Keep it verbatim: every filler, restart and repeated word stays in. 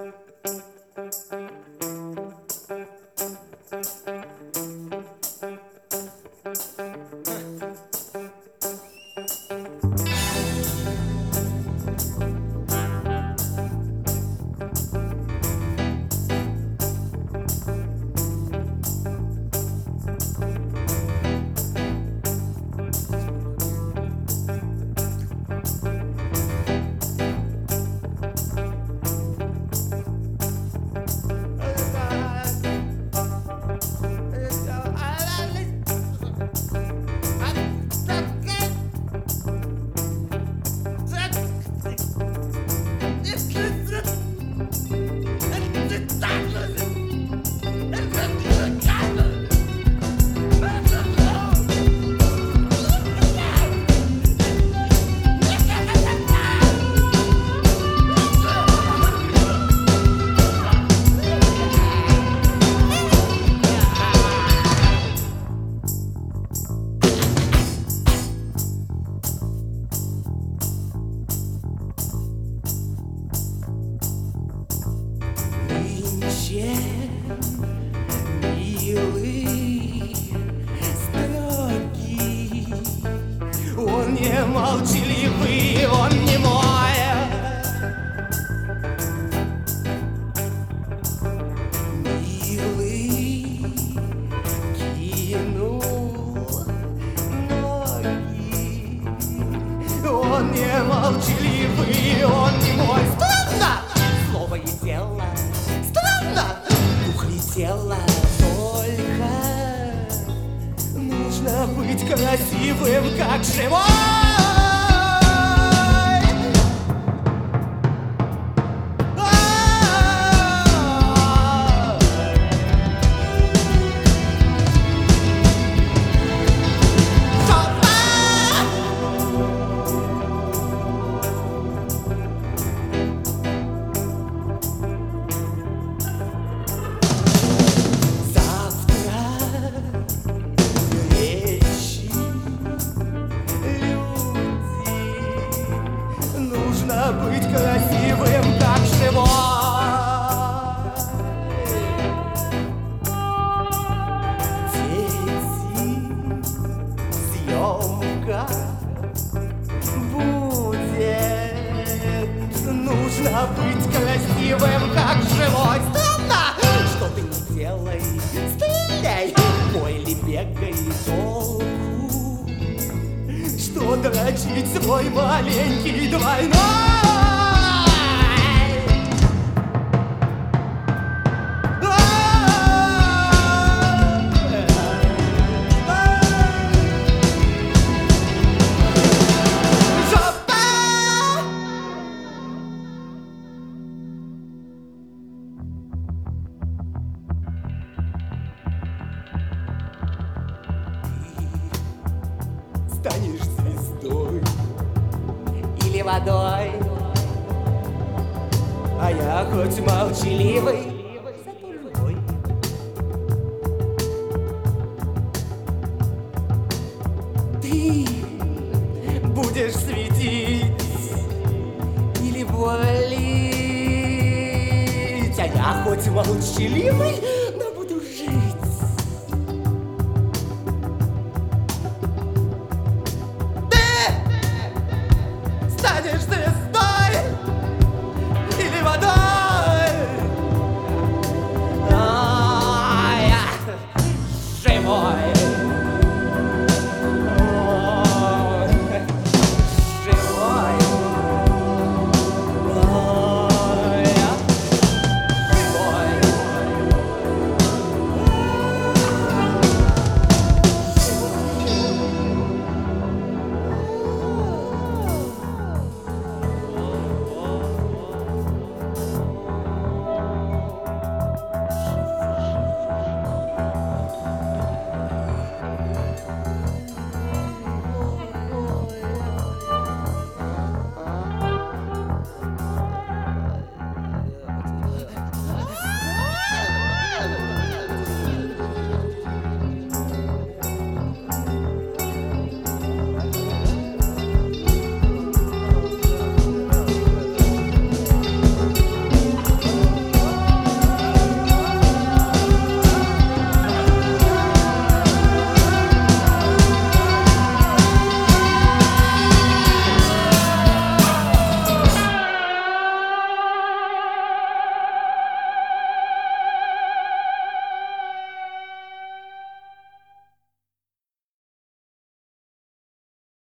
Милый, строгий, он не молчаливый, он не мой. Милый, кинул ноги, он не молчаливый, он не мой. Странно! Слово и дело, странно! Дух и тело, только нужно быть красивым, как живой. Нужно быть красивым, как живой. Дети, съемка будет. Нужно быть красивым, как живой. Странно, что ты не делай, стреляй, бой или бегай, толку. Что дрочить свой маленький двойной. Станешь звездой или водой, а я хоть молчаливый, зато живой. Ты будешь светить или болеть, а я хоть молчаливый,